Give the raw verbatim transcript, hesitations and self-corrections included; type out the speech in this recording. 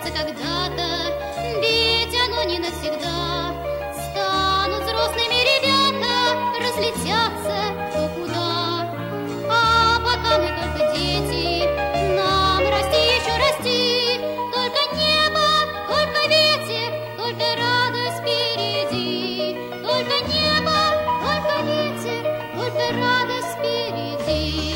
случится когда-то, ведь оно не навсегда. Станут взрослыми ребята, разлетятся кто куда. А пока мы только дети, нам расти еще расти. Только небо, только ветер, только радость впереди. Только небо, только ветер, только радость впереди.